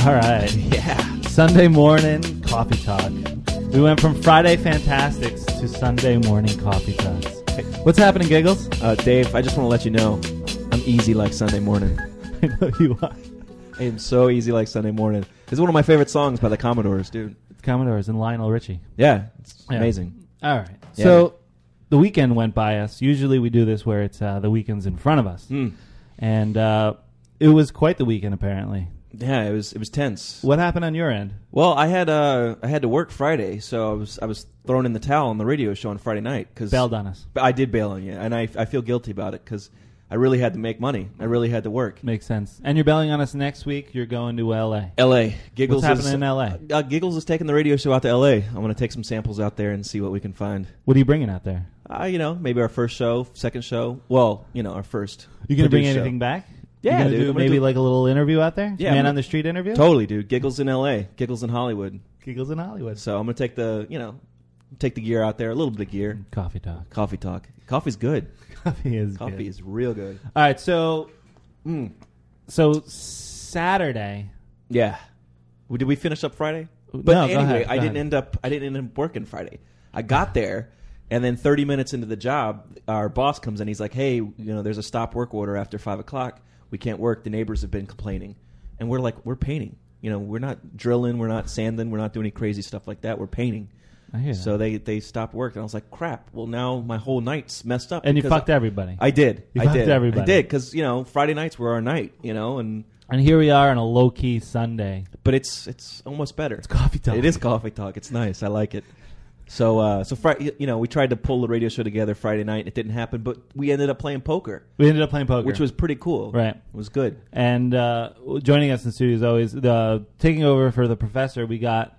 All right. Yeah. Sunday morning coffee talk. We went from Friday Fantastics to Sunday morning coffee talks. What's happening, Giggles? Dave, I just want to let you know I'm easy like Sunday morning. I know you are. I am so easy like Sunday morning. It's one of my favorite songs by the Commodores, dude. It's Commodores and Lionel Richie. Yeah, it's Yeah. amazing. All right. Yeah. So the weekend went by us. Usually we do this where it's the weekend's in front of us. And it was quite the weekend, apparently. Yeah, it was tense. What happened on your end? Well, I had to work Friday, so I was thrown in the towel on the radio show on Friday night because Bailed on us. I did bail on you, and I feel guilty about it because I really had to make money. I really had to work. Makes sense. And you're bailing on us next week. You're going to L.A. L.A. Giggles What's happening in L.A.? Giggles is taking the radio show out to L.A. I'm going to take some samples out there and see what we can find. What are you bringing out there? Maybe our first show, second show. Well, our first. You going to bring produced anything show. back? Yeah, you dude. do I'm gonna maybe do- like a little interview out there? Yeah, Man I'm- on the street interview? Totally, dude. Giggles in L.A. Giggles in Hollywood. Giggles in Hollywood. So I'm going to take the gear out there, a little bit of gear. Coffee talk. Coffee talk. Coffee's good. Coffee is Coffee good. is real good. All right, so Saturday. Yeah. Did we finish up Friday? No, But go anyway, ahead, I go didn't ahead. end up working Friday. I got there, and then 30 minutes into the job, our boss comes in. He's like, "Hey, there's a stop work order after 5 o'clock. We can't work. The neighbors have been complaining." And we're like, "We're painting. We're not drilling. We're not sanding. We're not doing any crazy stuff like that. We're painting." I hear So that. they stopped work, and I was like, "Crap! Well, now my whole night's messed up." And you because fucked everybody. I did. You I fucked did. everybody. I did because Friday nights were our night. And here we are on a low-key Sunday. but it's almost better. It's coffee talk. It is coffee talk. It's nice. I like it. So Friday, we tried to pull the radio show together Friday night. It didn't happen, but we ended up playing poker, We ended up playing poker. which was pretty cool. Right. It was good. And joining us in the studio is always taking over for the professor. We got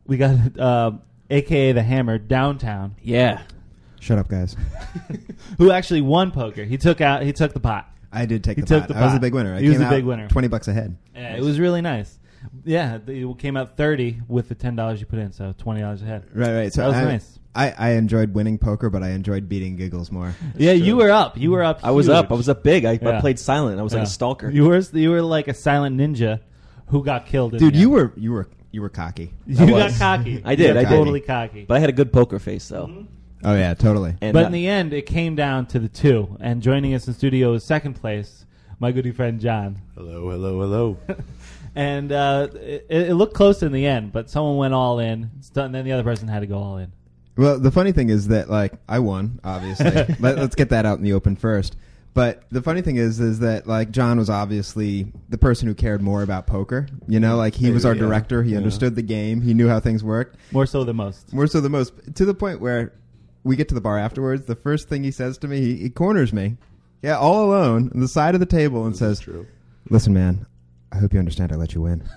AKA the Hammer downtown, Yeah. Shut up, guys. who actually won poker. He took the pot. I did take He the took pot. the I was pot. a big winner. I He was came a big out winner. $20 ahead. Yeah, it was really nice. Yeah, it came out 30 with the $10 you put in, so $20 ahead. Right. So That was I, nice. I enjoyed winning poker, but I enjoyed beating Giggles more. Yeah, you were up. You were up. I was huge. up. I was up big. I Yeah. played silent. I was like Yeah. a stalker. You were like a silent ninja who got killed. In Dude, the you end. were cocky. You I got was. cocky. I did, You got I did. totally cocky. But I had a good poker face, though. Oh yeah, totally. And But in the end, it came down to the two. And joining us in studio is second place, my good friend John. Hello. And it looked close in the end, but someone went all in, and then the other person had to go all in. Well, the funny thing is that I won, obviously. Let's get that out in the open first. But the funny thing is that John was obviously the person who cared more about poker. He was our Yeah. director. He understood the game. He knew how things worked. More so than most. More so than most, to the point where we get to the bar afterwards. The first thing he says to me, he corners me, all alone, on the side of the table, and says, True. "Listen, man, I hope you understand I let you win."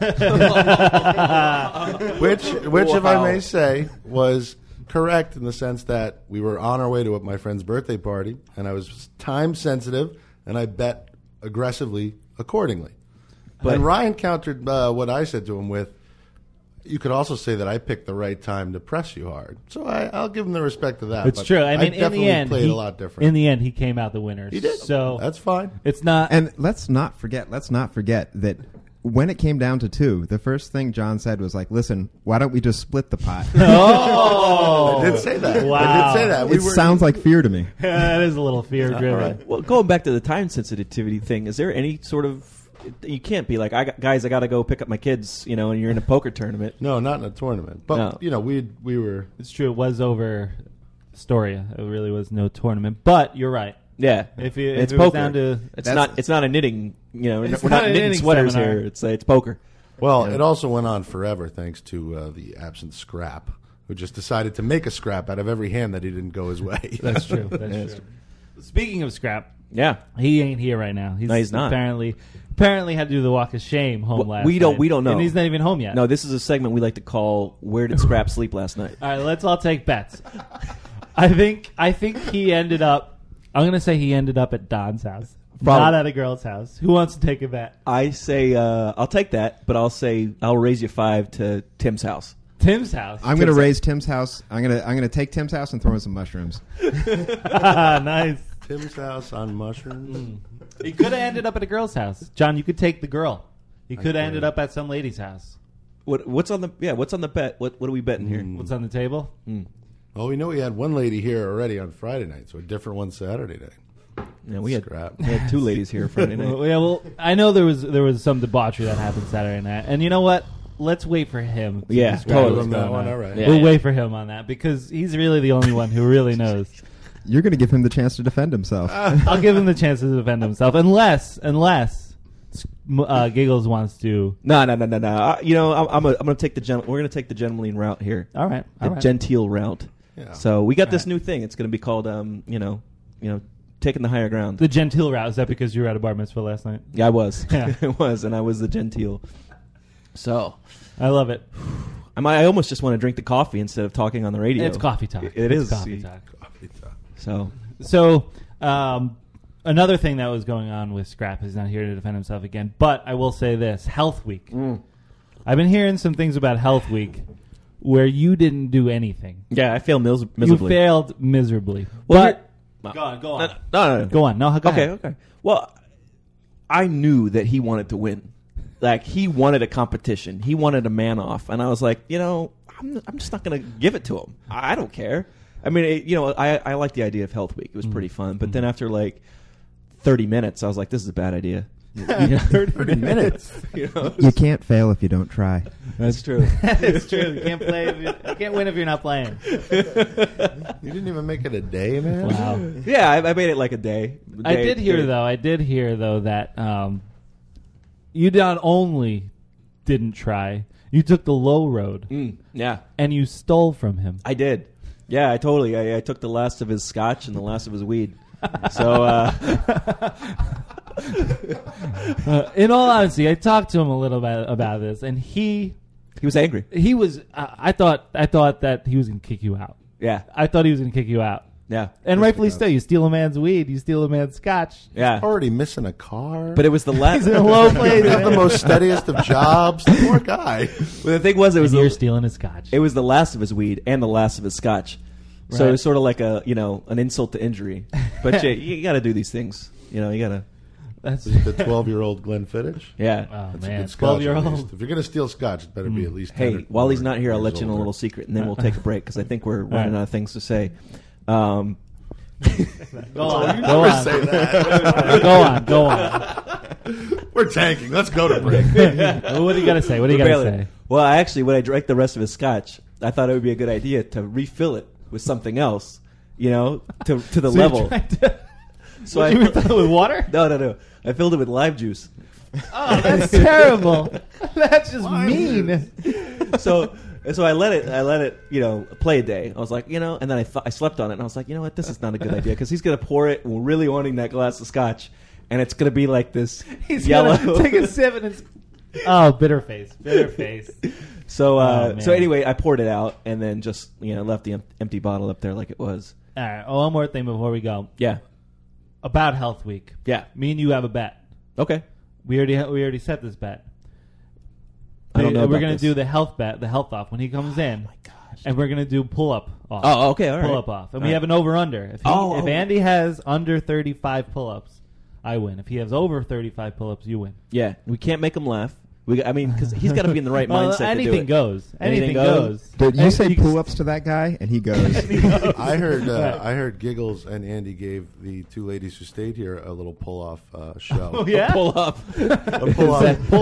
Which, if I may say, was correct in the sense that we were on our way to my friend's birthday party, and I was time sensitive, and I bet aggressively accordingly. And Ryan countered what I said to him with, "You could also say that I picked the right time to press you hard." So I'll give him the respect of that. It's but true. I mean, in definitely the end, played a lot different. In the end, he came out the winner. He did. So That's fine. it's not. And let's not forget that when it came down to two, the first thing John said was "Listen, why don't we just split the pot?" Oh, I did say that. Wow. I did say that. It sounds like fear to me. that is a little fear driven. Well, going back to the time sensitivity thing, is there any sort of... You can't be like, guys, I got to go pick up my kids, and you're in a poker tournament. No, not in a tournament. But, No. we were... It's true. It was over Astoria. It really was no tournament. But you're right. Yeah, If it's it was poker. down to It's not a knitting. We're It's not not a knitting knitting sweaters seminar. here. It's poker. Well, Yeah. it also went on forever thanks to the absent Scrap, who just decided to make a scrap out of every hand that he didn't go his way. That's true. That's true. Speaking of Scrap, Yeah, he ain't here right now. No, he's not. Apparently had to do the walk of shame home last we don't night. know. And he's not even home yet. No, this is a segment we like to call "Where Did Scrap Sleep Last Night?" All right, let's all take bets. I think he ended up. I'm going to say he ended up at Don's house, Probably. not at a girl's house. Who wants to take a bet? I say I'll take that, but I'll say I'll raise you 5 to Tim's house. Tim's house. I'm going to raise Tim's house. I'm going to take Tim's house and throw in some mushrooms. Nice. Tim's house on mushrooms. He could have ended up at a girl's house. John, you could take the girl. He could have ended up at some lady's house. What's on the bet? What are we betting here? What's on the table? Well, we know we had one lady here already on Friday night, so a different one Saturday night. Yeah, we had Scrap. 2 ladies here Friday night. Well, I know there was some debauchery that happened Saturday night, and you know what? Let's wait for him. To Yeah, describe totally. what's Give him that going one, on. all right. Yeah. We'll wait for him on that because he's really the only one who really knows. You're going to give him the chance to defend himself. I'll give him the chance to defend himself, unless Giggles wants to. No. I'm gonna take we're gonna take the gentleman route here. All right, The genteel route. Yeah. So we got this new thing. It's gonna be called taking the higher ground. The genteel route. Is that because you were at a bar mitzvah last night? Yeah, I was. Yeah. I was, and I was the genteel. So I love it. I almost just want to drink the coffee instead of talking on the radio. It's coffee talk. It It's is. coffee talk. So Another thing that was going on with Scrap is not here to defend himself again. But I will say this: Health Week. I've been hearing some things about Health Week where you didn't do anything. yeah, I failed miserably. You failed miserably. Well, But go on. No. Go on. No, go ahead. Okay. Well, I knew that he wanted to win. Like, he wanted a competition. He wanted a man off. And I was like, I'm just not going to give it to him. I don't care. I mean, I like the idea of Health Week. It was pretty fun. But then after, 30 minutes, I was like, this is a bad idea. 30 minutes. You can't fail if you don't try. That's true. It's true. You can't play. You can't win if you're not playing. You didn't even make it a day, man. Wow. Yeah, I made it like a day. I did hear though that you not only didn't try, you took the low road. Yeah, and you stole from him. I did. Yeah, I totally. I took the last of his scotch and the last of his weed. So, in all honesty, I talked to him a little bit about this, and he was angry. He was. I thought that he was going to kick you out. Yeah, I thought he was going to kick you out. Yeah, and rightfully so. You steal a man's weed, you steal a man's scotch. Yeah, already missing a car. But it was the last. He's in a low place. He's the most steadiest of jobs. Poor guy. Well, the thing was, you're stealing his scotch. It was the last of his weed and the last of his scotch. Right. So it was sort of like an insult to injury. But you got to do these things. You got to. That's the 12-year-old Glenfiddich. Yeah. Oh, that's man. a good scotch. 12-year-old. If you're going to steal scotch, it better be at least. Hey, while he's not here, I'll let you in a little secret, and then we'll take a break because I think we're running out of things to say. Go on. Say that. Go on. We're tanking. Let's go to break. What do you got to say? What do you got to say? Well, when I drank the rest of his scotch, I thought it would be a good idea to refill it with something else, to the level. So you filled it with water? No. I filled it with lime juice. Oh, that's terrible. That's just mean. So I let it, play a day. I was like, and then I slept on it, and I was like, you know what, this is not a good idea because he's gonna pour it, really wanting that glass of scotch, and it's gonna be like this. He's yellow. Gonna take a sip and it's bitter face. So anyway, I poured it out and then just left the empty bottle up there like it was. All right. Oh, one more thing before we go. Yeah. About Health Week. Yeah. Me and you have a bet. Okay. We already set this bet. I don't know. We're going to do the health bet, the health off when he comes in. My gosh. And we're going to do pull up off. Oh, okay. All right. Pull up off. And All we right. have an over under. If Andy has under 35 pull ups, I win. If he has over 35 pull ups, you win. Yeah. We can't make him laugh. Because he's got to be in the right mindset to do it. Anything goes. Anything goes. Did you say pull-ups to that guy, and he goes? I heard Giggles and Andy gave the two ladies who stayed here a little pull-off show. Oh, yeah? Pull up. Pull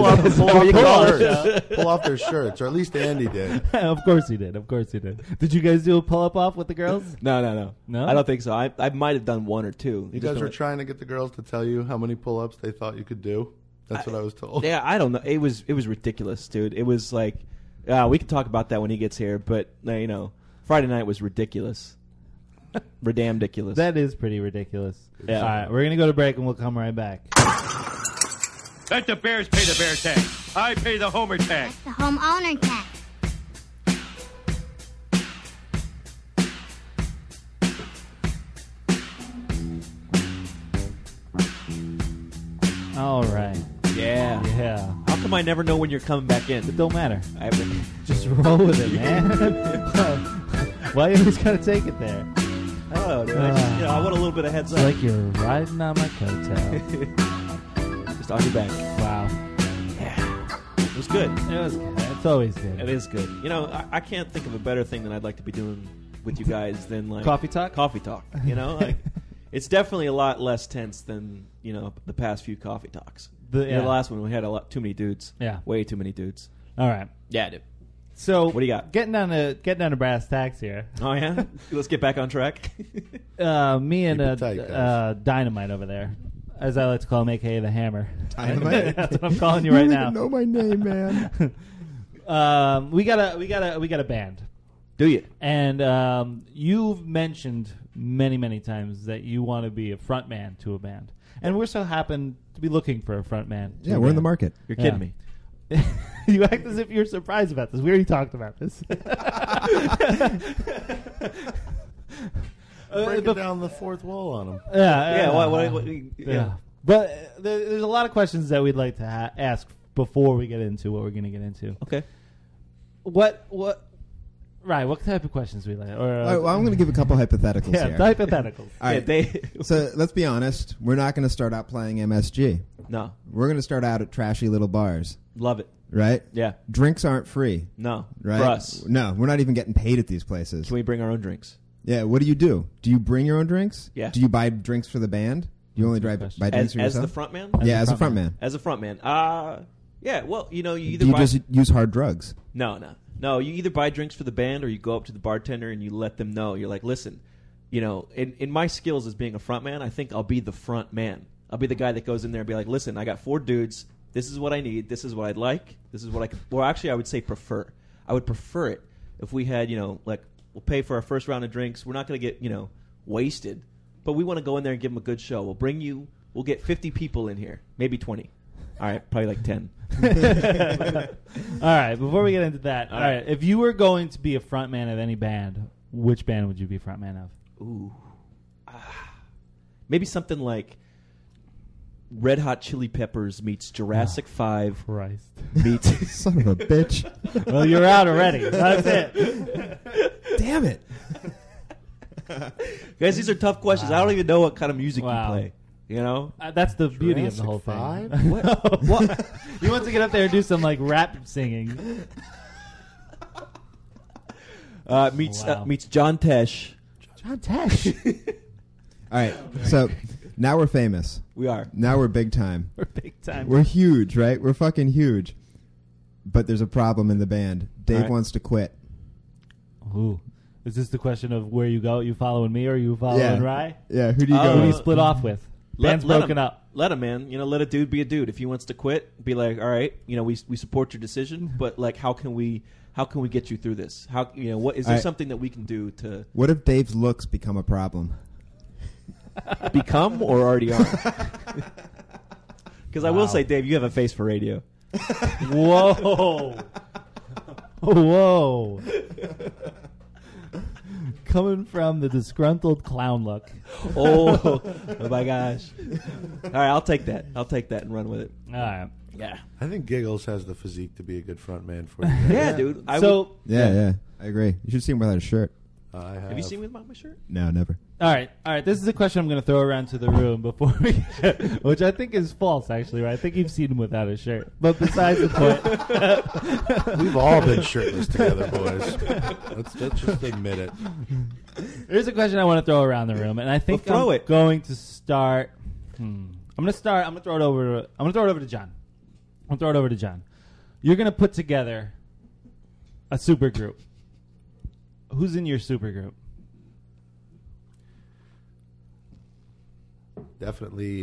off their shirts, or at least Andy did. Of course he did. Did you guys do a pull up off with the girls? No. No? I don't think so. I might have done one or two. You guys were trying to get the girls to tell you how many pull-ups they thought you could do. That's what I was told. Yeah, I don't know. It was ridiculous, dude. It was like, we can talk about that when he gets here, but Friday night was ridiculous. Ridiculous. That is pretty ridiculous. Yeah. All right, we're going to go to break and we'll come right back. Let the Bears pay the bear tax. I pay the homer tax. The homeowner tax. All right. Yeah. Yeah. How come I never know when you're coming back in? It don't matter. I haven't. Just roll with it, man. Why you always got to take it there? Oh, dude. I want a little bit of heads It's up. like you're riding on my coattail. Just on your back. Wow. Yeah. was good. It was good. It's always good. It is good. You know, I can't think of a better thing that I'd like to be doing with you guys than like Coffee talk? Coffee talk. You know, like it's definitely a lot less tense than the past few coffee talks. The last one we had a lot too many dudes. Yeah, way too many dudes. All right. Yeah, dude. So what do you got? Getting down to brass tacks here. Oh yeah, let's get back on track. Me and Dynamite over there, as I like to call him, aka the Hammer. Dynamite. That's what I'm calling you right now. You don't even know my name, man. We got a band. Do you? And you've mentioned many times that you want to be a front man to a band, and we're so happen to be looking for a front man. Yeah, we're in the market. You're kidding me. You act as if you're surprised about this. We already talked about this. Breaking down the fourth wall on them. Yeah. But there's a lot of questions that we'd like to ask before we get into what we're going to get into. Okay. What type of questions we like? Or, well, I'm going to give a couple hypotheticals here. Hypotheticals. All right. So let's be honest. We're not going to start out playing MSG. No. We're going to start out at trashy little bars. Love it. Right? Yeah. Drinks aren't free. No. Right? For us. No, we're not even getting paid at these places. Can we bring our own drinks? Yeah, what do you do? Do you bring your own drinks? Yeah. Do you buy drinks for the band? Do you only buy drinks for yourself? As the front man? As a front man. As a front man. Yeah, well, you either do you just use hard drugs? No, you either buy drinks for the band or you go up to the bartender and you let them know. You're like, listen, in my skills as being a front man, I think I'll be the front man. I'll be the guy that goes in there and be like, listen, I got 4 dudes. This is what I need. This is what I'd like. This is what I could. Well, actually, I would say prefer. I would prefer it if we had, like, we'll pay for our first round of drinks. We're not going to get, wasted. But we want to go in there and give them a good show. We'll get 50 people in here. Maybe 20. All right, probably like 10. All right, before we get into that, all right, if you were going to be a front man of any band, which band would you be front man of? Ooh. Maybe something like Red Hot Chili Peppers meets Jurassic 5 Christ. meets... Son of a bitch. Well, you're out already. That's it. Damn it. Guys, these are tough questions. I don't even know what kind of music you play. That's the beauty of the whole thing. What? He wants to get up there and do some like rap singing. Meets John Tesh. John Tesh. All right, so now we're famous. We are. Now we're big time. We're big time. We're huge, right? We're fucking huge. But there's a problem in the band. Dave wants to quit. Ooh. Is this the question of where you go? You following me or you following Rye? Yeah, who do you go Who do you with? split off with? Band's broken up. Let him, man. Let a dude be a dude. If he wants to quit, be like, all right, we support your decision, but like, how can we get you through this? How what is there something that we can do to? What if Dave's looks become a problem? Become or already are? Because I will say, Dave, you have a face for radio. Whoa. Whoa. Coming from the disgruntled clown look. Oh my gosh. All right, I'll take that and run with it. All right. Yeah. I think Giggles has the physique to be a good front man for you. Yeah, dude. Yeah, I agree. You should see him without a shirt. Have you seen me without my shirt? No, never. All right. This is a question I'm going to throw around to the room before we which I think is false, actually. Right? I think you've seen him without a shirt. But besides the point. We've all been shirtless together, boys. Let's just admit it. Here's a question I want to throw around the room, and I think I'm going to start. I'm going to throw it over to John. I'm going to throw it over to John. You're going to put together a super group. Who's in your super group? Definitely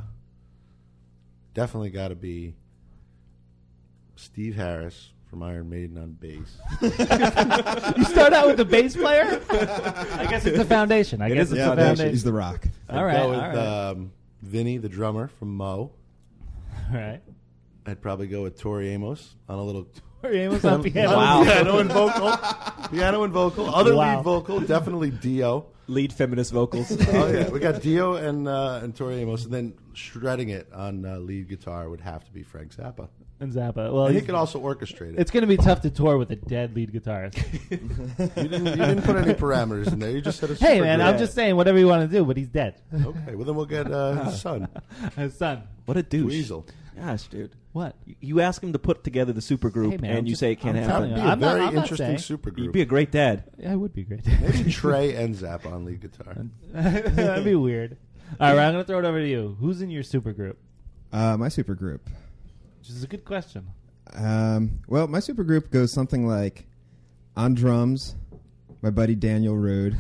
got to be Steve Harris from Iron Maiden on bass. You start out with the bass player? I guess it's a foundation. I guess it's a foundation. He's the rock. I'd go with Vinny, the drummer from Mo. All right. I'd probably go with Tori Amos on a little... Tori Amos on piano. Wow. Piano and vocal. Other lead vocal, definitely Dio. Lead feminist vocals. Oh, yeah. We got Dio and Tori Amos. And then shredding it on lead guitar would have to be Frank Zappa. And Zappa. Well, and he could also orchestrate it. It's going to be tough to tour with a dead lead guitarist. You didn't put any parameters in there. You just said a super Hey, man, group. I'm just saying whatever you want to do, but he's dead. Okay, well, then we'll get his son. His son. What a douche. Weasel. Gosh, dude. What? You ask him to put together the supergroup, Hey, man, and I'm you just- say it can't I'm That happen. would be telling a I'm not- very I'm not interesting saying. supergroup. You'd be a great dad. Yeah, it would be great. Maybe Trey and Zap on lead guitar. That'd be weird. All right, I'm going to throw it over to you. Who's in your supergroup? My supergroup. Which is a good question. Well, my supergroup goes something like on drums, my buddy Daniel Rude.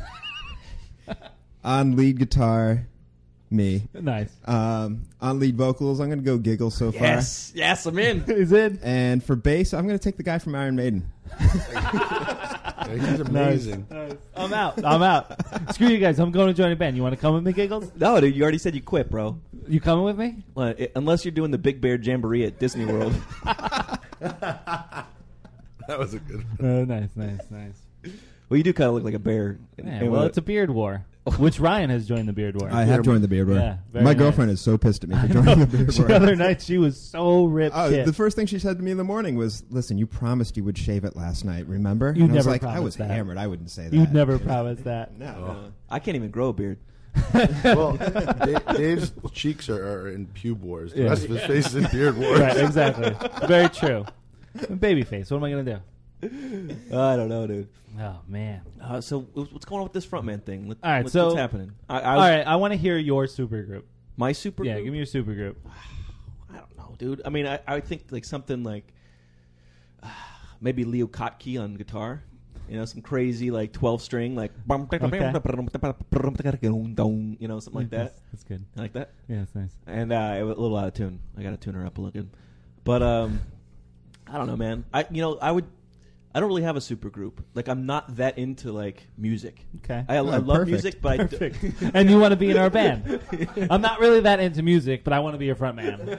On lead guitar, me. Nice. On lead vocals, I'm going to go Giggle so far. Yes, I'm in. He's in. And for bass, I'm going to take the guy from Iron Maiden. Yeah, he's amazing. I'm out. Screw you guys. I'm going to join a band. You want to come with me, Giggles? No, dude, you already said you quit, bro. You coming with me? Well, unless you're doing the Big Bear Jamboree at Disney World. That was a good one. Oh, nice. Well, you do kind of look like a bear. Yeah, well, it's a beard war, which Ryan has joined the beard war. I have joined the Beard War. Yeah, very my nice. girlfriend is so pissed at me for joining the Beard War. The other night, she was so ripped. The first thing she said to me in the morning was, "Listen, you promised you would shave it last night. Remember?" You and I was never like, "I promised was that. hammered. I wouldn't say that." You'd never promised that. No. I can't even grow a beard. Well, Dave's cheeks are in pube wars. The Yeah. rest of his face is in beard wars. Right, exactly. Very true. Babyface. What am I going to do? I don't know, dude. Oh, man. So what's going on with this frontman thing? All right, what's so- happening? All right, I want to hear your supergroup. My super. Yeah, give me your supergroup. I don't know, dude. I mean, I think like something like maybe Leo Kottke on guitar. You know, some crazy like 12-string like you know, something like that. That's good. I like that. Yeah, that's nice. And a little out of tune. I got to tune her up a little good. But I don't know, man. I don't really have a super group. Like, I'm not that into like music. Okay. I love perfect. music, but Perfect. And you want to be in our band. I'm not really that into music, but I want to be your front man.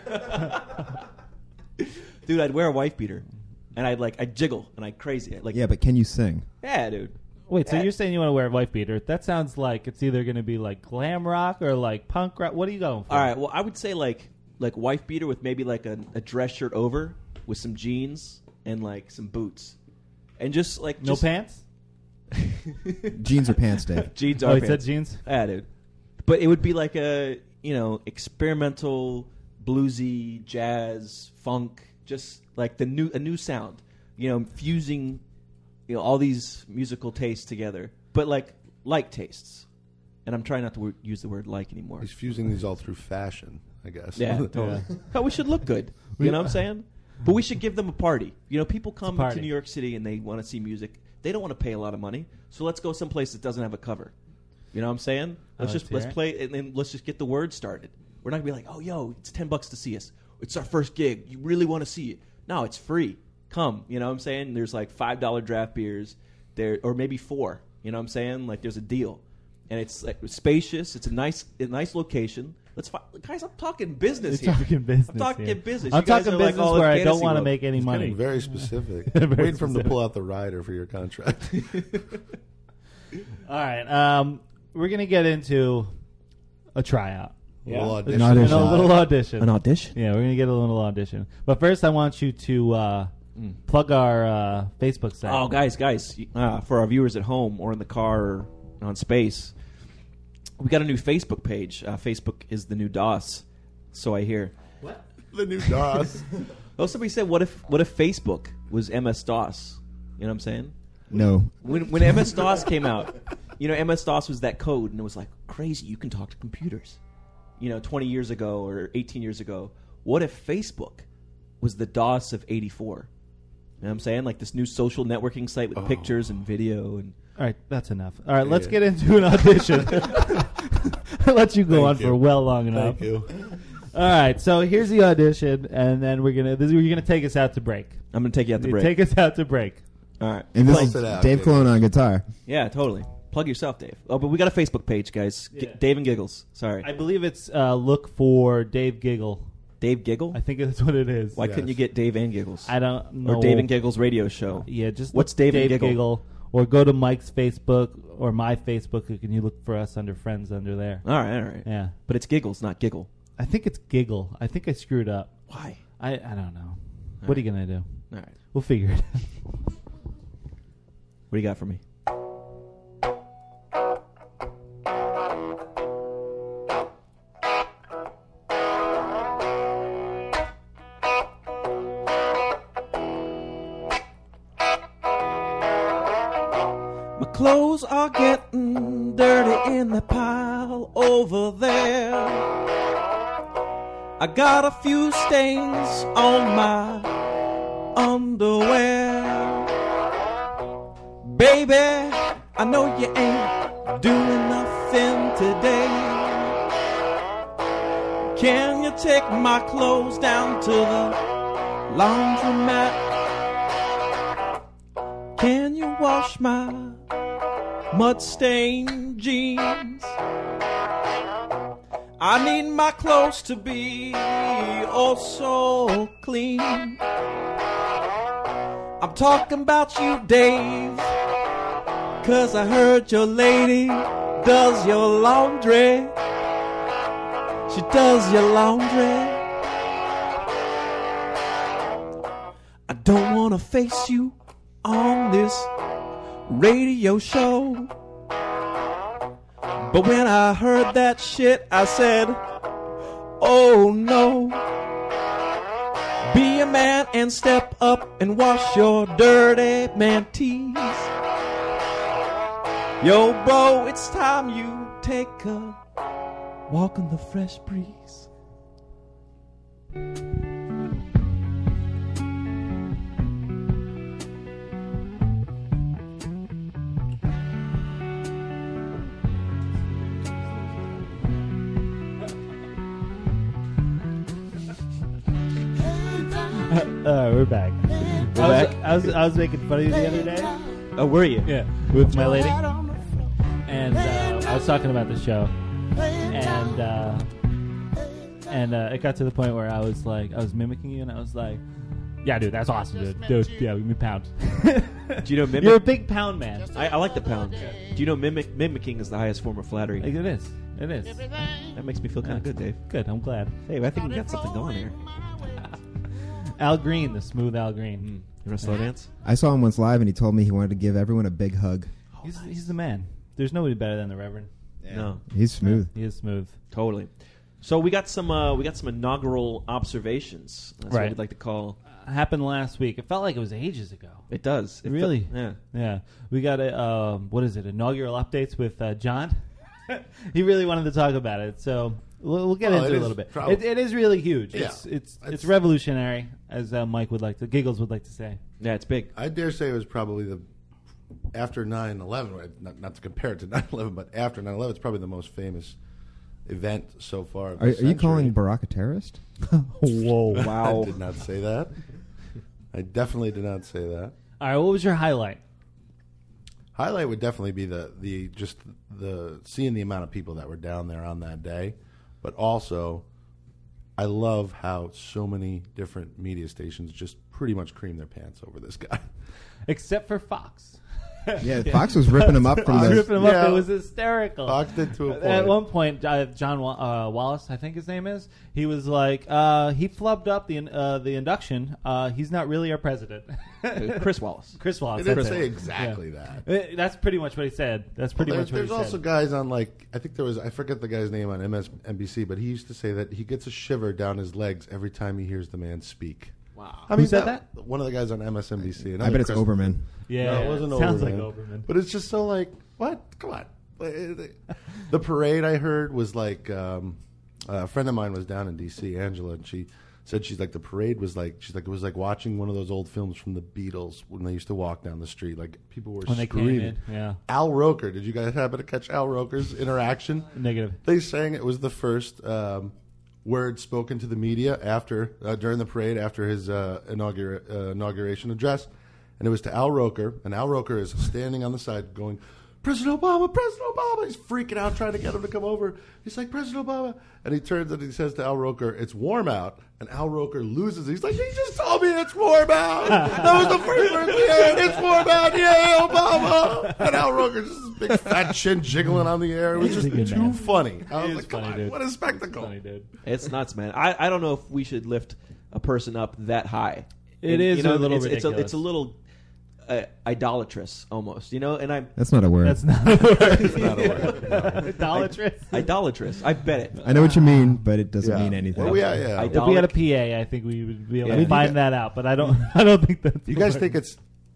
dude, I'd wear a wife beater, and I'd jiggle and I'd crazy. Like, Yeah, but can you sing? yeah, dude. Wait, so Yeah. you're saying you want to wear a wife beater? That sounds like it's either going to be like glam rock or like punk rock. What are you going for? All right. Well, I would say like wife beater with maybe like a dress shirt over with some jeans and like some boots, and just like No pants? Jeans or pants, Dave? jeans. Oh, Are he pants. said jeans? Yeah, dude. But it would be like a experimental bluesy jazz funk, just like a new sound. You know, fusing all these musical tastes together, but like tastes. And I'm trying not to use the word like anymore. He's fusing these all through fashion, I guess. Yeah, totally. Oh, we should look good. You know what I'm saying? But we should give them a party. You know, people come party. to New York City and they want to see music. They don't want to pay a lot of money, so let's go someplace that doesn't have a cover. You know what I'm saying? Let's play and then let's just get the word started. We're not gonna be like, oh, yo, it's $10 to see us. It's our first gig. You really want to see it? No, it's free. Come. You know what I'm saying? There's like $5 draft beers there, or maybe $4. You know what I'm saying? Like there's a deal, and it's like spacious. It's a nice location. Guys, I'm talking business You're here. talking business I'm talking here. business. I'm You guys talking are like business all in where I don't fantasy want to world. make any money. Getting very specific. Very Waiting for him to specific. pull out the rider for your contract. All right. We're going to get into a tryout. Little Yeah. audition. An A audition. little audition. An audition? Yeah, we're going to get a little audition. But first, I want you to plug our Facebook site. Oh, guys, for our viewers at home or in the car or on Space, we got a new Facebook page. Facebook is the new DOS, so I hear. The new DOS. Oh, somebody said, what if Facebook was MS-DOS? You know what I'm saying? No. When MS-DOS came out, MS-DOS was that code, and it was like, crazy, you can talk to computers. 20 years ago or 18 years ago. What if Facebook was the DOS of 84? You know what I'm saying? Like this new social networking site with pictures and video and... All right, that's enough. All right, let's get into an audition. I'll let you go on for well long enough. Thank you. All right, so here's the audition, and then you're gonna take us out to break. I'm going to take you out the break. Take us out to break. All right. And this Play is it out, Dave Dave. Colon on guitar. Yeah, totally. Plug yourself, Dave. Oh, but we got a Facebook page, guys. Yeah. Dave and Giggles. Sorry. I believe it's look for Dave Giggle. Dave Giggle? I think that's what it is. Why couldn't you get Dave and Giggles? I don't know. Or Dave and Giggles radio show. Yeah, just What's look Dave and Giggle? or go to Mike's Facebook or my Facebook. And you look for us under friends under there. All right. Yeah, But it's Giggles, not Giggle. I think it's Giggle. I think I screwed up. Why? I don't know. What are you gonna do? All right. We'll figure it out. What do you got for me? clothes are getting dirty in the pile over there. I got a few stains on my underwear. Baby, I know you ain't doing nothing today. Can you take my clothes down to the laundromat? Can you wash my mud-stained jeans? I need my clothes to be oh so clean. I'm talking about you, Dave, 'cause I heard your lady does your laundry. She does your laundry. I don't want to face you on this radio show, but when I heard that shit, I said, oh no. Be a man and step up and wash your dirty mantees. Yo, bro, it's time you take a walk in the fresh breeze. We're back. I was making fun of you the other day. Oh, were you? Yeah, with my lady. And I was talking about the show. And it got to the point where I was mimicking you, and I was like, yeah, dude, that's awesome, dude. Yeah, give me pound. Do you know mimic? You're a big pound man. I like the pound. Do you know mimicking is the highest form of flattery? It is. It is. That makes me feel kind of good, Dave. Good, I'm glad. Dave, I think we got something going here. Al Green, the smooth Al Green. You want to slow dance? I saw him once live, and he told me he wanted to give everyone a big hug. He's the man. There's nobody better than the Reverend. Yeah. No, He's smooth. He is smooth. totally. So we got some inaugural observations. That's what Right. we'd like to call. Happened last week. It felt like it was ages ago. It does. It Really? yeah. Yeah. We got a, inaugural updates with John. He really wanted to talk about it, so we'll get into it a little bit. It is really huge. Yeah. It's revolutionary, as Giggles would like to say. Yeah, it's big. I dare say it was probably after 9/11, not to compare it to 9/11, but after 9/11, it's probably the most famous event so far. Of Are the you calling century. Barack a terrorist? Whoa! Wow. I did not say that. I definitely did not say that. All right, what was your highlight? Highlight would definitely be the seeing the amount of people that were down there on that day, but also I love how so many different media stations just pretty much cream their pants over this guy. Except for Fox. Yeah, Fox was ripping him up from the... Ripping him Yeah. up. It was hysterical. Fox did to a point. At one point, John Wallace, I think his name is, he was like, he flubbed up the induction. He's not really our president. Chris Wallace. Chris Wallace. They didn't that's say it. exactly Yeah. that. That's pretty much what he said. That's pretty much what he There's said. also guys on I think there was, I forget the guy's name on MSNBC, but he used to say that he gets a shiver down his legs every time he hears the man speak. Wow. I Who said that? One of the guys on MSNBC. I bet it's Oberman. Yeah, No, it wasn't sounds Oberman. like Oberman. But it's just so like, what? Come on. The parade I heard was like, a friend of mine was down in D.C., Angela, and she said the parade was like, it was like watching one of those old films from the Beatles when they used to walk down the street. Like people were When they came screaming. in, yeah. Al Roker, did you guys happen to catch Al Roker's interaction? Negative. They sang it was the first word spoken to the media during the parade after his inauguration address, and it was to Al Roker, and Al Roker is standing on the side going, President Obama, President Obama. He's freaking out trying to get him to come over. He's like, President Obama. And he turns and he says to Al Roker, it's warm out. And Al Roker loses. He's like, he just told me it's warm out. That was the first word we heard. It's warm out. Yeah, Obama. And Al Roker just this big fat chin jiggling on the air. It was He's a just good too man. funny. I was He is like, come funny, on, dude. what a spectacle. Funny, dude. It's nuts, man. I don't know if we should lift a person up that high. It is a little it's ridiculous. It's a little idolatrous almost, and I'm That's not a word. That's not a word. That's not a word. Idolatrous. idolatrous. I bet it. I know what you mean, but it doesn't Yeah. mean anything. Well, yeah. I If we had a PA, I think we would be able Yeah. to find that out. But I don't think that's. You the guys word. think it's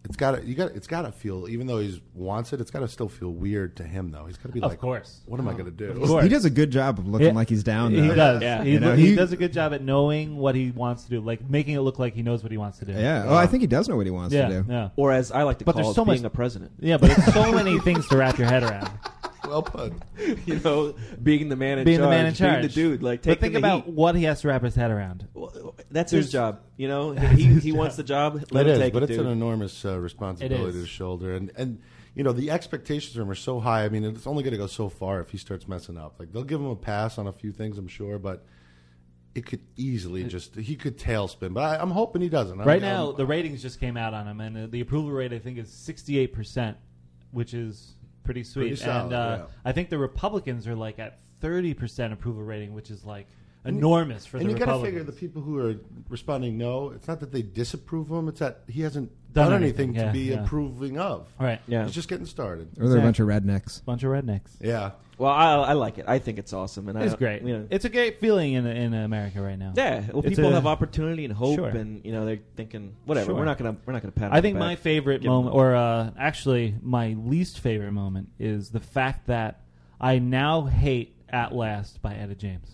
it's got to feel, even though he wants it, it's got to still feel weird to him though. He's got to be Of like, course. what am I going to do? Of course. He does a good job of looking Yeah. like he's down. He Though. does. Yeah. He, You know, he he- does a good job at knowing what he wants to do, like making it look like he knows what he wants to do. Yeah. Oh, I think he does know what he wants yeah, to do. yeah. Or as I like to But call there's it, so being much- a president. Yeah, but it's so many things to wrap your head around. Well put. You know, being the man in Being charge. the man in charge. Being the dude. Like, But taking think the about heat. what he has to wrap his head around. Well, that's his job. You know, he wants the job. Let It him is, take but it, it's dude. an enormous It responsibility is. to his shoulder, and you know the expectations for him are so high. I mean, it's only going to go so far if he starts messing up. Like they'll give him a pass on a few things, I'm sure, but it could easily he could tailspin. But I'm hoping he doesn't. Right now, the ratings just came out on him, and the approval rate I think is 68%, which is pretty sweet. Pretty solid, and yeah. I think the Republicans are like at 30% approval rating, which is like enormous for the and you got to Republicans. figure the people who are responding no. It's not that they disapprove of him; it's that he hasn't Done done anything, anything to be yeah. approving of. Right. Yeah. He's just getting started. Or they're a bunch of rednecks. Bunch of rednecks. Yeah. Well, I like it. I think it's awesome, and It's great. You know, It's a great feeling in America right now. yeah. Well, It's people a- have opportunity and hope, Sure. and you know they're thinking whatever. Sure. We're not gonna pat. I think my favorite Give 'em moment, the- or actually my least favorite moment, is the fact that I now hate "At Last" by Etta James.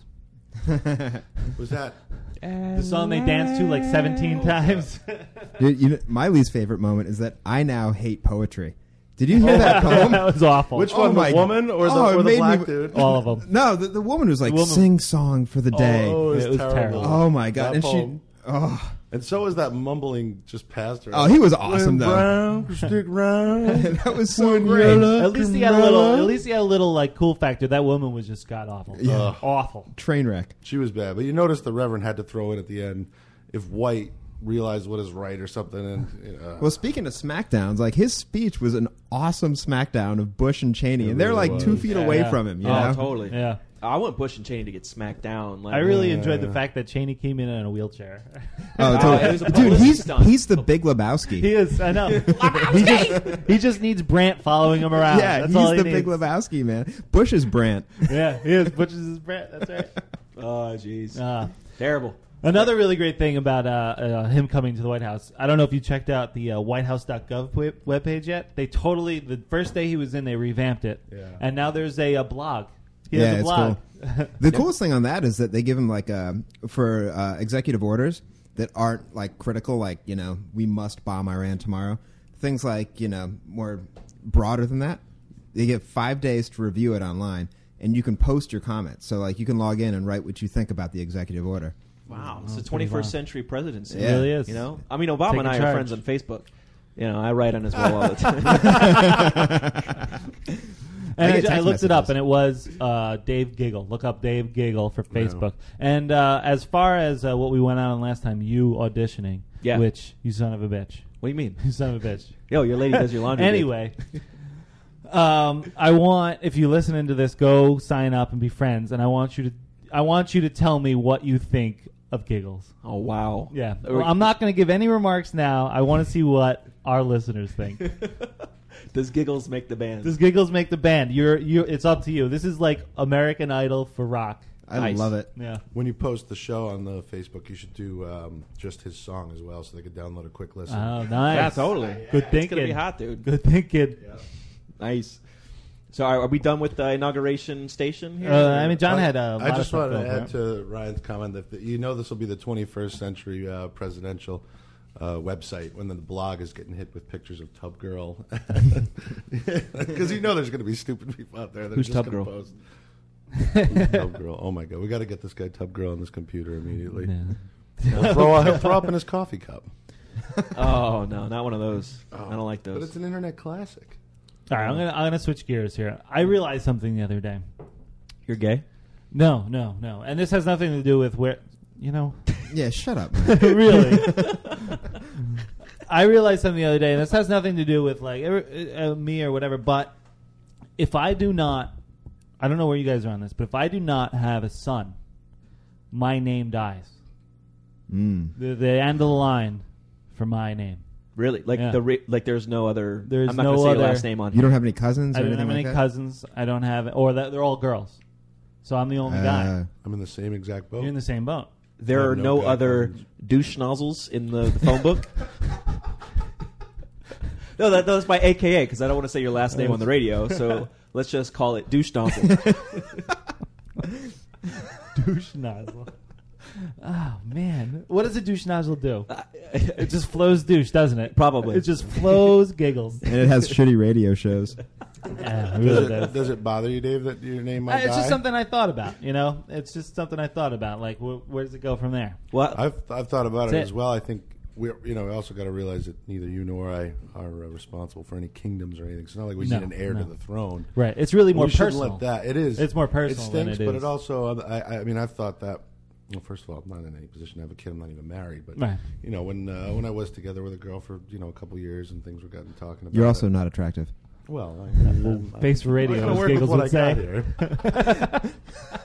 Was that? The song they danced to like 17 times. You know, my least favorite moment is that I now hate poetry. Did you hear that poem? That was awful. Which Oh one, my- the woman or Oh, it the made black me- dude? All of them. No, the woman was like, woman- sing song for the day. Oh, It was terrible. Oh my god! That And poem. she, And so was that mumbling just past her. Oh, he was awesome, When though. brown, stick round. that was so When great. you're looking At least he had a little. round. At least he had a little like cool factor. That woman was just god awful. Yeah. Awful. Train wreck. She was bad. But you notice the Reverend had to throw in at the end if White realized what is right or something. And Well, speaking of Smackdowns, like his speech was an awesome Smackdown of Bush and Cheney, It and they're really like was. 2 feet Yeah, away yeah. from him. You Oh, know? totally. Yeah. I want Bush and Cheney to get smacked down. Like, I really enjoyed the fact that Cheney came in a wheelchair. Oh, it totally. was a Dude, publicity he's stunt. he's the Big Lebowski. He is. I know. he just needs Brant following him around. yeah, That's he's all he the needs. Big Lebowski, man. Bush is Brant. Yeah, he is. Butch is his Brant. That's right. Oh, jeez. Terrible. Another really great thing about him coming to the White House, I don't know if you checked out the whitehouse.gov webpage yet. They totally, the first day he was in, they revamped it. Yeah. And now there's a blog. He Yeah, has a it's blog. The coolest thing on that is that they give him like for executive orders that aren't like critical, like we must bomb Iran tomorrow. Things like more broader than that. They get 5 days to review it online, and you can post your comments. So like you can log in and write what you think about the executive order. Wow, it's the pretty 21st wild. century presidency. It really is. You know, I mean, Obama Taking and I charge. are friends on Facebook. You know, I write on his wall all the time. And I get I text looked it up, messages. and it was Dave Giggle. Look up Dave Giggle for Facebook. And as far as what we went out on last time, you auditioning, Yeah. which you son of a bitch, What do you mean? you son of a bitch. Yo, your lady does your laundry. dude. Anyway, I want, if you're listening to this, go sign up and be friends, and I want you to tell me what you think of Giggles. Oh wow. Yeah, well, I'm not going to give any remarks now. I want to see what our listeners think. Does Giggles make the band? Does Giggles make the band? It's up to you. This is like American Idol for rock. I Nice. love it. Yeah. When you post the show on the Facebook, you should do just his song as well, so they could download a quick listen. Oh, nice. Yeah, totally. Good It's thinking. gonna be hot, dude. Good thinking. Nice. So, are we done with the inauguration station here? I mean, John had a lot I of just stuff want to going add for it. to Ryan's comment that this will be the 21st century presidential website when the blog is getting hit with pictures of Tub Girl, because there's going to be stupid people out there that Who's are just Tub gonna Girl? post. Who's Tub Girl? Oh my God, we got to get this guy Tub Girl on this computer immediately. Yeah. He'll throw up in his coffee cup. Oh no, not one of those. I don't like But those. it's an internet classic. All right, I'm gonna switch gears here. I realized something the other day. You're gay? No, and this has nothing to do with where. Yeah, shut up. Really. I realized something the other day, and this has nothing to do with like me or whatever. But if I do not, I don't know where you guys are on this, but if I do not have a son, my name dies. The end of the line for my name. Really? Like Yeah. there's no other. There's I'm not no gonna say your other- last name on You here. don't have any cousins or I don't anything have any like that? cousins. I don't have, or they're all girls. So I'm the only guy. I'm in the same exact boat. You're in the same boat. There I are have no no guy other cousins. douche nozzles in the phone book. No, that's my AKA because I don't want to say your last name on the radio. So let's just call it douche nozzle. Douche nozzle. Oh man, what does a douche nozzle do? It just flows douche, doesn't it? Probably. It just flows giggles. And it has shitty radio shows. Yeah, it really does. Does it bother you, Dave, that your name might It's die? just something I thought about. You know, it's just something I thought about. Like, where does it go from there? Well, I've thought about it That's as it. well. I think we also got to realize that neither you nor I are responsible for any kingdoms or anything. It's not like we No, need an heir no. to the throne. Right. It's really more We shouldn't personal. let that. It is. It's more personal It than stinks, it but is. it also. I mean, I've thought that. Well, first of all, I'm not in any position to have a kid. I'm not even married. But Right. you know, when I was together with a girl for a couple years and things were getting talking about. You're also it. not attractive. Well, Face for radio, I gotta as work with Giggles what would I say. got here.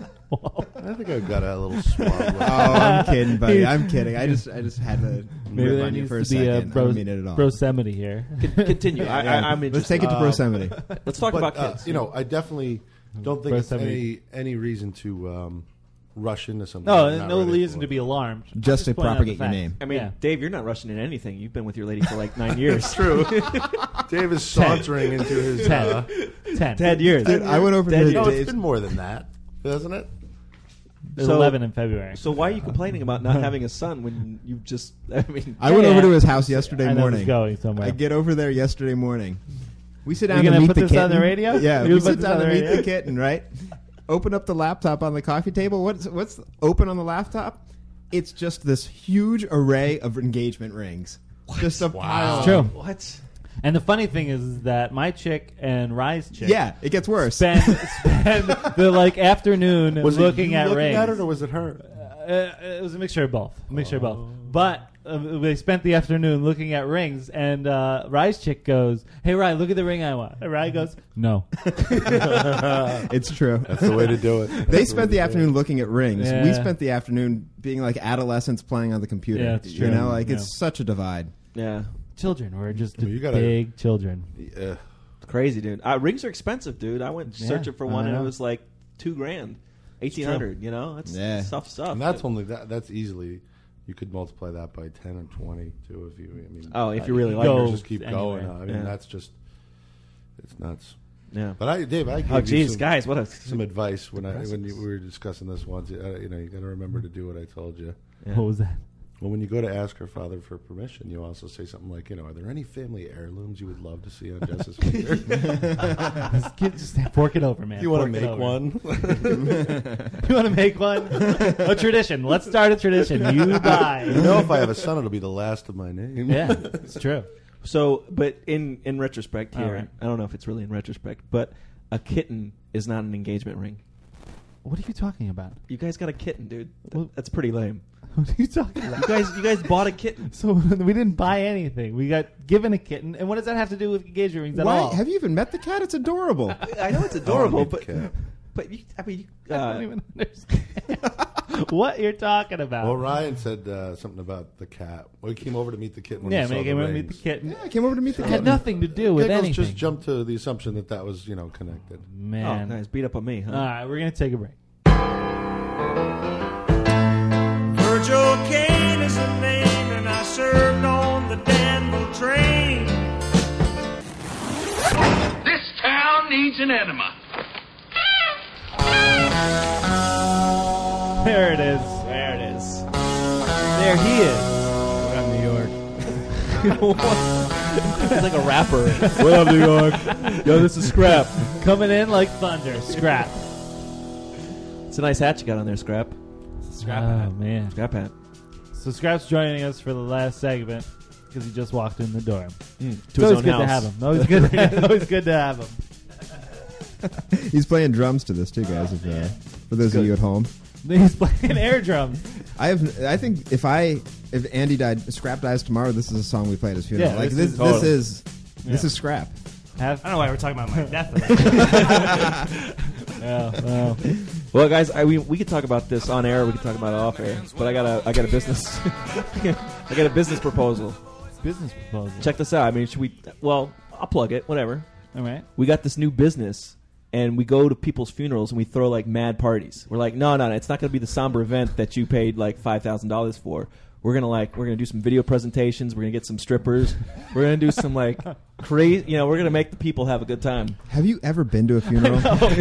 I think I've got a little swab. Oh, I'm kidding, buddy. I'm kidding. I just had to Maybe rip there on you needs for a to be a second. I don't mean it at all. Brosemity here. continue. I'm Let's interested. take it to Brosemity. Let's talk about kids. I definitely don't think it's Brosemity. any reason to rush into something. No, I'm not no ready reason for. to be alarmed. Just to pointing out propagate the your fact. name. I mean, Yeah. Dave, you're not rushing in anything. You've been with your lady for like 9 years. True. Dave is sauntering into his 10. 10 years. Dude, I went over to Dead No, it's Dave's. been more than that, hasn't it? There's So- 11 in February. So why are you complaining about not having a son when you just? I mean, I went Yeah, over yeah. to his house I yesterday know morning. this is going somewhere. I get over there yesterday morning. We sit You down gonna to meet put the this kitten. on the radio? Yeah, You we gonna put sit this down on to the meet radio? the kitten, right? Open up the laptop on the coffee table. What's open on the laptop? It's just this huge array of engagement rings. Just a pile. It's true. what? And the funny thing is that my chick and Rye's chick Yeah, it gets worse. spend the afternoon Was looking it you at looking rings. at it, or was it her? It was a mixture of both. But they spent the afternoon looking at rings, and Rye's chick goes, "Hey, Rye, look at the ring I want." And Rye goes, "No." It's true. That's the way to do it. They spent the afternoon looking at rings. Yeah. We spent the afternoon being like adolescents playing on the computer. Yeah, it's You true. know, like Yeah. it's such a divide. Yeah, Children, we're just I mean, you gotta- big children. Yeah. crazy, dude. Rings are expensive, dude. I went Yeah, searching for one, I and it know. was like $2,000, $1,800. You know, that's Yeah. tough stuff. And that's only that's easily. You could multiply that by 10 or 20 too if you. I mean, Oh, if you really like go it. just keep anywhere. going. I mean, Yeah. that's just. It's nuts. Yeah. But Dave, I gave Oh, you geez, some, guys, what a some advice when we were discussing this once. You got to remember to do what I told you. Yeah. What was that? Well, when you go to ask her father for permission, you also say something like, are there any family heirlooms you would love to see on Jess's finger? Just fork it over, man. You want to Fork it make over. one? You want to make one? A tradition. Let's start a tradition. You buy. If I have a son, it'll be the last of my name. Yeah, it's true. So, but in retrospect here, All right. I don't know if it's really in retrospect, but a kitten is not an engagement ring. What are you talking about? You guys got a kitten, dude. Well- That's pretty lame. What are you talking about? You guys bought a kitten. So we didn't buy anything. We got given a kitten, and what does that have to do with engagement rings at Why? all? Have you even met the cat? It's adorable. I know it's adorable, Oh, but cat. I mean, I don't even understand what you're talking about. Well, Ryan said something about the cat. Well, he came over to meet the kitten when yeah, he saw man, the came over to rings. meet the kitten. Yeah, I came over to meet the It had cat. nothing to do with Giggles anything. just jumped to the assumption that was, connected. Man. oh, guys, beat up on me, huh? All right, we're gonna take a break. Virgil Kane is the name, and I served on the Danville train. This town needs an enema. There it is. There it is. There he is. I'm New York. He's like a rapper. What up, New York? Yo, this is Scrap. Coming in like thunder. Scrap. It's a nice hat you got on there, Scrap. Oh, man. Scrap hat. So Scrap's joining us for the last segment because he just walked in the door. To It's his always own good house. to have him. Always good, always good to have him. He's playing drums to this too, guys. For those of you at home, He's playing air drums. I think if Andy Scrap dies tomorrow, this is a song we play at his funeral. Yeah, like this this is- this is Scrap. Have, I don't know why we're talking about my death. yeah, well, Well, guys, we could talk about this on air. We could talk about it off air. But I got a business. I got a business proposal. business proposal. Check this out. I mean, should we? Well, I'll plug it. Whatever. All right. We got this new business, and we go to people's funerals and we throw like mad parties. We're like, no, it's not going to be the somber event that you paid like $5,000 for. We're gonna do some video presentations. We're gonna get some strippers. We're gonna do some like crazy. You know, we're gonna make the people have a good time. Have you ever been to a funeral?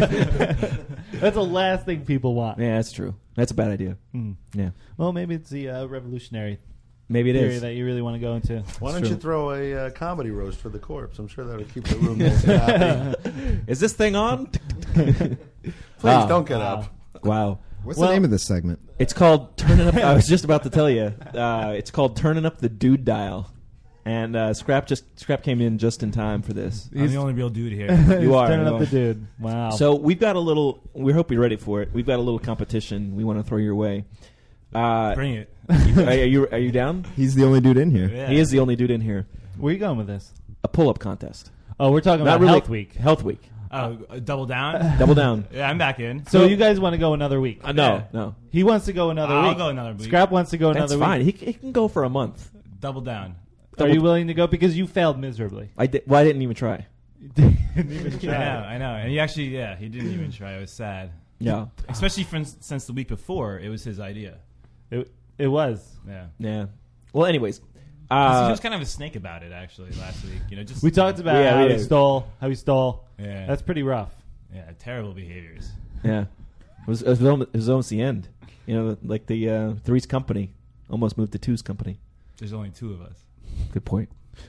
That's the last thing people want. Yeah, that's true. That's a bad idea. Mm. Yeah, Well, maybe it's the revolutionary maybe it theory is. that you really want to go into. Why don't true. you throw a comedy roast for the corpse? I'm sure that'll keep the room nice and happy. Is this thing on? Please don't get up. Wow. What's Well- the name of this segment? It's called Turning Up. I was just about to tell you. It's called Turning Up the Dude Dial. And Scrap came in just in time for this. I'm the only real dude here. You are. Turning you up are. the dude. Wow. So we've got a little. We hope you're ready for it. We've got a little competition we want to throw your way. Bring it. Are you down? He's the only dude in here. Yeah. He is the only dude in here. where are you going with this? A pull-up contest. Oh, we're talking Not about really. Health Week. Health Week. Oh, double down. Double down. Yeah, I'm back in. So you guys want to go another week? No, no. He wants to go another I'll week. go another week. Scrap wants to go That's another fine. week. He can go for a month. Double down. Are you willing to go? Because you failed miserably. I didn't even try. You didn't even try. I know. And he actually, he didn't even try. It was sad. Yeah. Especially since the week before, it was his idea. It was. Yeah. Yeah. Well, anyways. he was kind of a snake about it, actually, last week. Just We talked about Yeah, how we he did. Yeah. That's pretty rough. Yeah, terrible behaviors. Yeah. It was almost the end. You know, like the Three's Company almost moved to Two's Company. There's only two of us. Good point.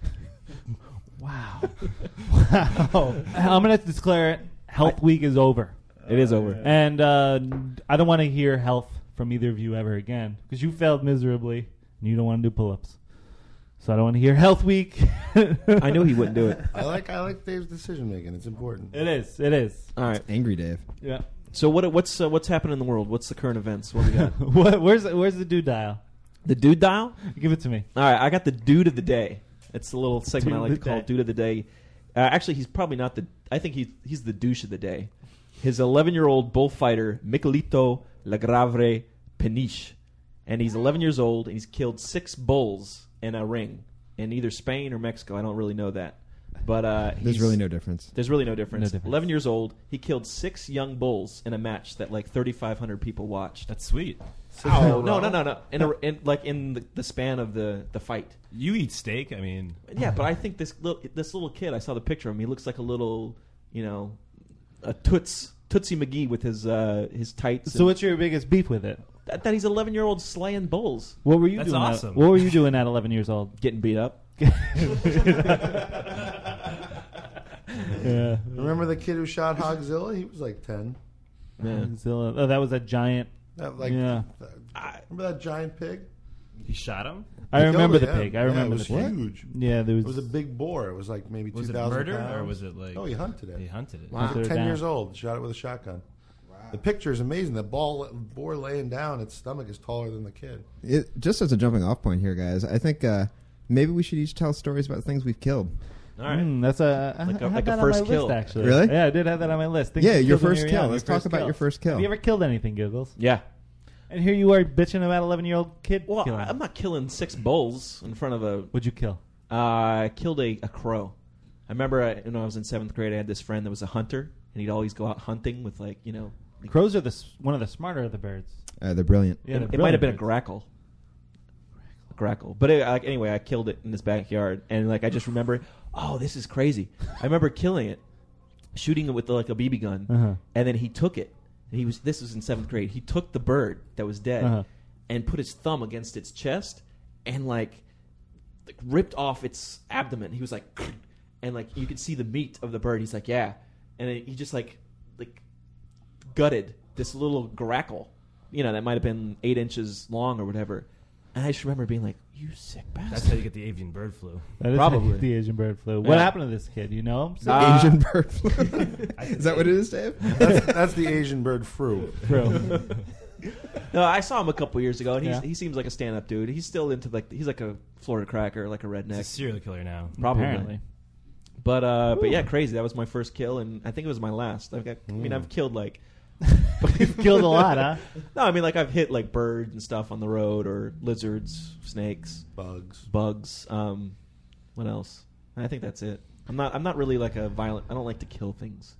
Wow. I'm going to declare it. Health Week is over. It is over. And I don't want to hear health from either of you ever again because you failed miserably and you don't want to do pull-ups. So I don't want to hear Health Week. I knew he wouldn't do it. I like Dave's decision making. It's important. It is. It is. All right. Angry Dave. Yeah. So what's happening in the world? What's the current events? What we got? Where's the dude dial? The dude dial? Give it to me. All right, I got the dude of the day. It's a little segment Dude I like of to the call day. dude of the day. Actually, he's probably not the. I think he's the douche of the day. His 11-year-old bullfighter Miguelito Lagravre Peniche, and he's 11 years old and he's killed 6 bulls in a ring in either Spain or Mexico. I don't really know that, but There's really no difference. There's really no difference. No difference. 11 years old, he killed 6 young bulls in a match that like 3,500 people watched. That's sweet. Oh no! In the span of the fight. You eat steak. I mean, Yeah, but I think this little kid. I saw the picture of him. He looks like a little, a Tootsie McGee with his tights. So what's your biggest beef with it? that he's 11-year-old slaying bulls, What were you That's doing? awesome. What were you doing at 11 years old? getting beat up. Yeah. Remember the kid who shot Hogzilla? He was like 10. Yeah. Zilla. Oh, that was a giant. That, Yeah. Remember that giant pig? he shot him. I He remember killed the it, pig. yeah. I Yeah, remember it was the pig. huge. Yeah, there It was a big boar. It was like maybe Was it 2,000 murder pounds. or was it like? Oh, he hunted it. He hunted it. Wow. He was Hunted it 10 down. years old. Shot it with a shotgun. The picture is amazing. The boar laying down, its stomach is taller than the kid. Just as a jumping off point here, guys, I think maybe we should each tell stories about things we've killed. All right. That's a I Like a- had like a that first on my kill. list, actually. Really? Yeah, I did have that on my list. Things Yeah, you your killed when first you were kill. young, your Let's talk first about kill. your first kill. Have you ever killed anything, Giggles? Yeah. And here you are bitching about 11-year-old kid Well, killing. I'm not killing 6 bulls in front of a. What'd you kill? I killed a crow. I remember when I was in 7th grade, I had this friend that was a hunter, and he'd always go out hunting with Crows are one of the smarter of the birds. They're brilliant. Yeah, they're it might have been a brilliant grackle. But anyway, I killed it in his backyard, and I just remember, oh, this is crazy. I remember killing it, shooting it with a BB gun, Uh-huh. and then he took it. And this was in 7th grade. He took the bird that was dead Uh-huh. and put his thumb against its chest and ripped off its abdomen. He was like, and you could see the meat of the bird. He's like, yeah, and then he just gutted this little grackle, that might have been 8 inches long or whatever. And I just remember being like, "You sick bastard!" That's how you get the avian bird flu. That is Probably. the Asian bird flu. What Yeah. happened to this kid? You know him? Asian bird flu. Is that what it is, Dave? That's the Asian bird fru. True. No, I saw him a couple years ago, and Yeah. he seems like a stand-up dude. He's still into he's like a Florida cracker, like a He's a redneck, serial killer now. probably. Apparently. But yeah, crazy. That was my first kill, and I think it was my last. I've killed You've killed a lot, huh? No, I mean I've hit birds and stuff on the road, or lizards, snakes, Bugs. What else? I think that's it. I'm not really a violent. I don't like to kill things.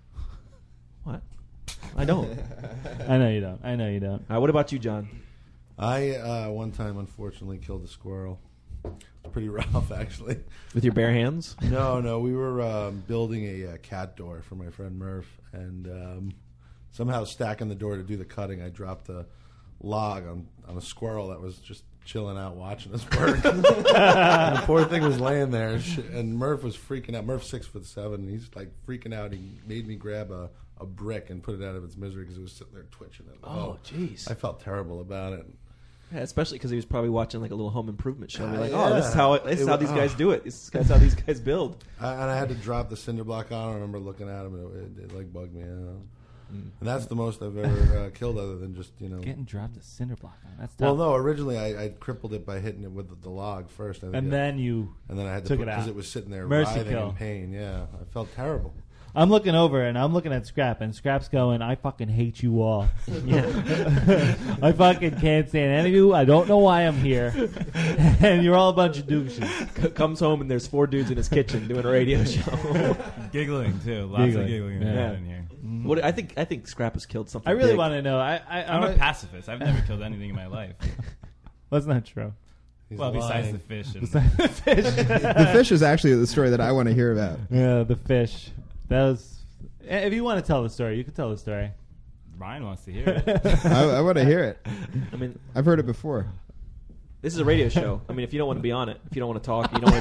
What? I don't. I know you don't. What about you, John? I one time unfortunately killed a squirrel. It's pretty rough, actually. With your bare hands? No. We were building a cat door for my friend Murph, and somehow stacking the door to do the cutting, I dropped a log on a squirrel that was just chilling out watching us work. The poor thing was laying there, and Murph was freaking out. Murph's 6'7", and he's like freaking out. He made me grab a brick and put it out of its misery because it was sitting there twitching. Oh, jeez. I felt terrible about it. Yeah, especially because he was probably watching like a little Home Improvement show. We're like, Yeah. this is how these guys do it. This is how these guys build. And I had to drop the cinder block on. I remember looking at him, and it like bugged me out. And that's the most I've ever killed, other than just Getting dropped a cinder block on. That's tough. Well, no. Originally, I crippled it by hitting it with the log first, I think And then I had to took put it out. because it was sitting there Mercy writhing kill. in pain. Yeah, I felt terrible. I'm looking over and I'm looking at Scrap, and Scrap's going, I fucking hate you all. I fucking can't stand any of you. I don't know why I'm here. And you're all a bunch of douches. Comes home and there's 4 dudes in his kitchen doing a radio show. Giggling too. Lots of giggling Yeah. in here. What I think Scrap has killed something. I really big. want to know. I'm a pacifist. I've never killed anything in my life. That's not true. He's Well, besides lying. the fish. And The fish is actually the story that I want to hear about. Yeah, the fish. That was. If you want to tell the story, you can tell the story. Ryan wants to hear it. I want to hear it. I mean, I've heard it before. this is a radio show. I mean, if you don't want to be on it, if you don't want to talk, you don't want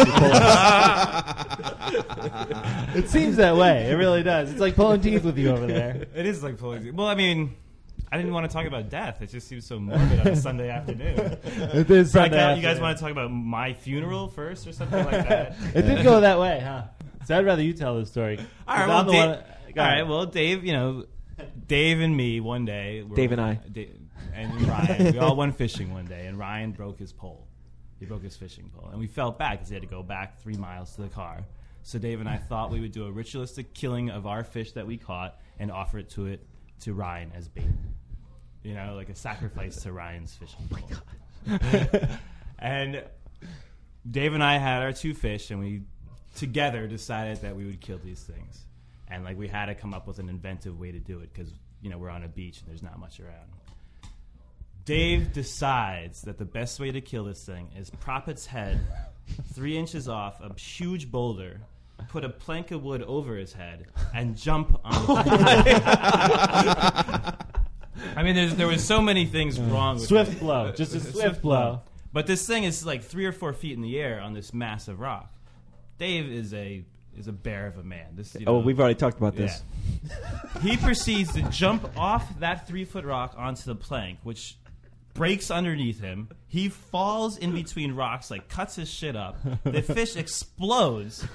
to be pull-ups. It seems that way. It really does. It's like pulling teeth with you over there. It is like pulling. Well, I mean, I didn't want to talk about death. It just seems so morbid on a Sunday afternoon. It is So I Sunday thought you guys afternoon. want to talk about my funeral first or something like that. It did go that way, huh? So I'd rather you tell the story. All right, 'Cause well, I'm the Dave, one- go all ahead. right, well, Dave, Dave and me one day. Dave and I. And Ryan, we all went fishing one day, and Ryan broke his pole. He broke his fishing pole, and we felt bad because he had to go back 3 miles to the car. So Dave and I thought we would do a ritualistic killing of our fish that we caught and offer it to Ryan as bait. Like a sacrifice to Ryan's fishing pole. And Dave and I had our 2 fish, and we together decided that we would kill these things. And we had to come up with an inventive way to do it because we're on a beach and there's not much around. Dave decides that the best way to kill this thing is prop its head 3 inches off a huge boulder, put a plank of wood over his head, and jump on it. I mean, there was so many things wrong with Swift it. blow. Just a swift blow. But this thing is like 3 or 4 feet in the air on this massive rock. Dave is a bear of a man. We've already talked about this. Yeah. He proceeds to jump off that 3-foot rock onto the plank, which breaks underneath him. He falls in between rocks, cuts his shit up. The fish explodes.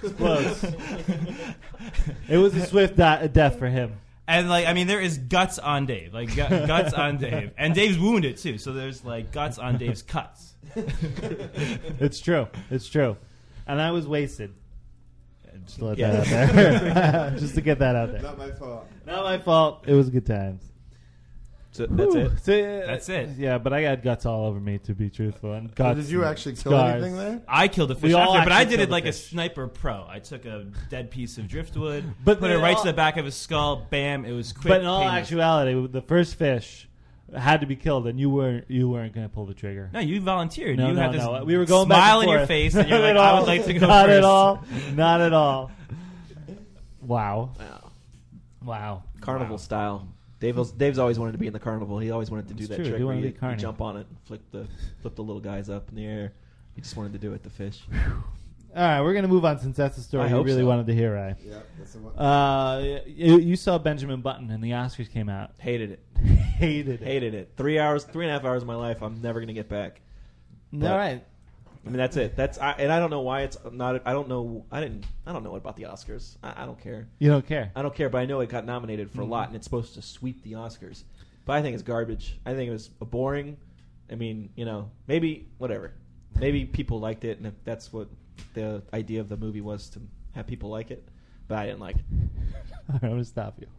It was a swift death for him. And there is guts on Dave, guts on Dave, and Dave's wounded too. So there's guts on Dave's cuts. It's true. It's true. And I was wasted. Just to let Yeah. that out there. Just to get that out there. Not my fault. Not my fault. It was good times. So that's it. So, That's it. Yeah, but I got guts all over me, to be truthful. And guts Did you and actually kill scars. anything there? I killed a fish We all after, but I actually did it killed a like a fish. sniper pro. I took a dead piece of driftwood, But put it they right all- to the back of his skull. Bam! It was quick. But in all painless. actuality, the first fish had to be killed, and you weren't going to pull the trigger. No, you volunteered. No, you no, had this no. We were going back smile and in your forth. face, and you're Not like, at "I all. would like to go Not first." at all. Not at all. Wow. Wow. Carnival Wow. style. Dave's always wanted to be in the carnival. He always wanted to do It's that true. trick He where wanted to you be carny. jump on it and flip the little guys up in the air. He just wanted to do it, the fish. All right, we're going to move on since that's the story I you hope really so. wanted to hear, Ray. Yeah, that's the one. You saw Benjamin Button, and the Oscars came out. Hated it. Hated it. Hated it. 3.5 hours of my life I'm never going to get back. All right. I mean, that's it. And I don't know why it's not. I don't know. I don't know about the Oscars. I don't care. You don't care. I don't care. But I know it got nominated for a lot, and it's supposed to sweep the Oscars. But I think it's garbage. I think it was boring. I mean, maybe whatever. Maybe people liked it, and if that's what the idea of the movie was, to have people like it. But I didn't like it. All right, I'm going to stop you.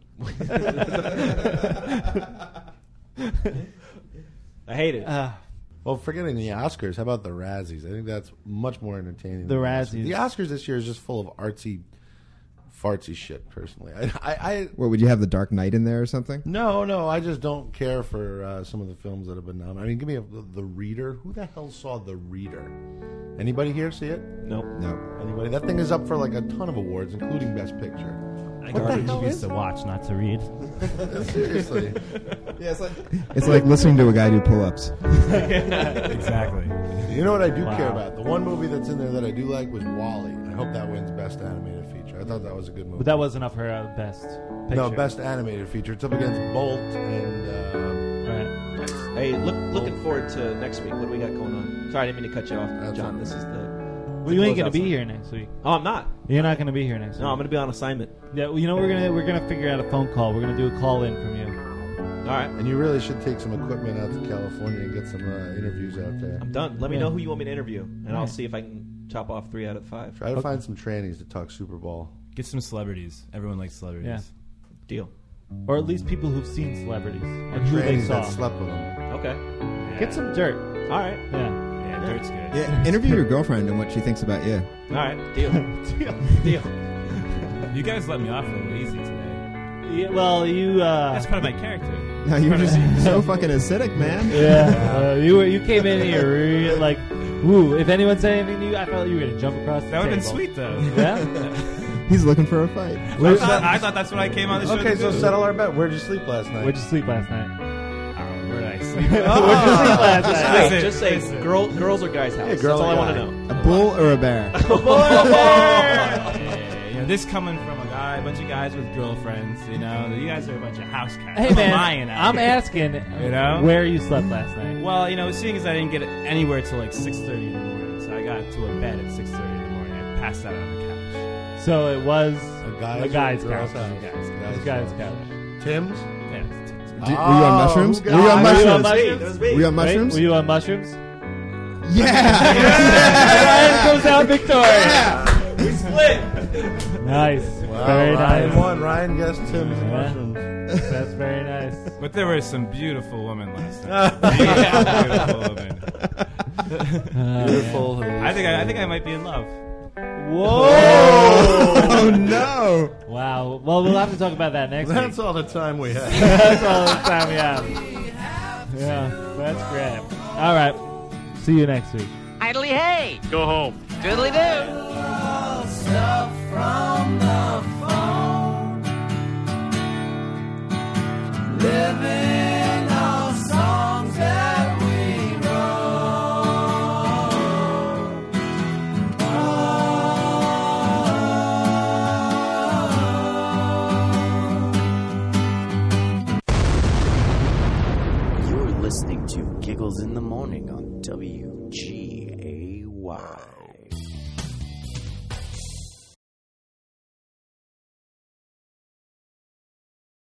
I hate it. Well, forgetting the Oscars, how about the Razzies? I think that's much more entertaining. The than Razzies. The Oscars this year is just full of artsy fartsy shit. Personally, I What, would you have The Dark Knight in there or something? no, I just don't care for some of the films that have been nominated. I mean, give me The Reader. Who the hell saw The Reader? Anybody here see it? Nope. No. Anybody? That thing is up for like a ton of awards, including Best Picture. I What got the hell movies is to watch, not to read. Seriously. Yeah, it's like listening to a guy do pull-ups. Exactly. You know what I do Wow. care about? The one movie that's in there that I do like was WALL-E. I hope that wins Best Animated Feature. I thought that was a good movie. But that wasn't up for best picture. No, Best Animated Feature. It's up against Bolt and... Right. Hey, looking forward to next week. What do we got going on? Sorry, I didn't mean to cut you off, That's John. all This is the... Well, you ain't close gonna out be sign. here next week. Oh, I'm not. You're not gonna be here next week. No, I'm going to be on assignment. Yeah, well, you know we're gonna figure out a phone call. We're gonna do a call in from you. All right. And you really should take some equipment out to California and get some interviews out there. I'm done. Let me Yeah. know who you want me to interview, and I'll Right. see if I can chop off 3 out of 5. Try to find some trannies to talk Super Bowl. Get some celebrities. Everyone likes celebrities. Yeah. Deal. Or at least people who've seen celebrities and who they Trannies saw. that slept with them. Okay. Get some dirt. All right. Yeah. Yeah, dirt's good. Yeah, interview your girlfriend and what she thinks about you. All right. Deal. Deal. You guys let me off a little easy today. Yeah, well, you. That's part of my character. No, you're just so fucking acidic, man. Yeah. You came in here like, woo. If anyone said anything to you, I felt you were gonna jump across the That would have been table. sweet, though. Yeah. He's looking for a fight. I thought that's what I came on the show Okay, to so do. settle our bet. Where'd you sleep last night? Where'd you sleep last night? Where did I sleep? Where'd you sleep last Just night? say, Listen, just say listen. girls or guys' house. girl That's all or I want guy. to know. A bull or a bear? You know, this coming from a bunch of guys with girlfriends. You know, you guys are a bunch of house cats. Hey I'm man, a lion out I'm here. asking You know? where you slept last night. Well, you know, seeing as I didn't get anywhere till like 6:30 in the morning, so I got to a bed at 6:30 in the morning. I passed out on the couch. So it was A guy's a guy's or a girl's couch. house? A guy's couch. Tim's? Yeah, it's- Were you on mushrooms? who Were you on got- Were you on mushrooms? mushrooms? Were you on Right? mushrooms? Were you on mushrooms? Yeah. Ryan comes out victorious. We split. Nice. Wow, Very Ryan nice. won. Ryan guessed Tim's Yeah. mushrooms. That's very nice. But there were some beautiful women last night. Beautiful women. Beautiful. I think I might be in love. Whoa! Oh no. Wow. Well, we'll have to talk about that next week. That's all the time we have. That's all the time we have. Yeah, that's great. All right. See you next week. Idly hey! Go home. Doodly doo! Stuff from the phone. Living off songs that we wrote. You're listening to Giggles in the Morning on WGAY.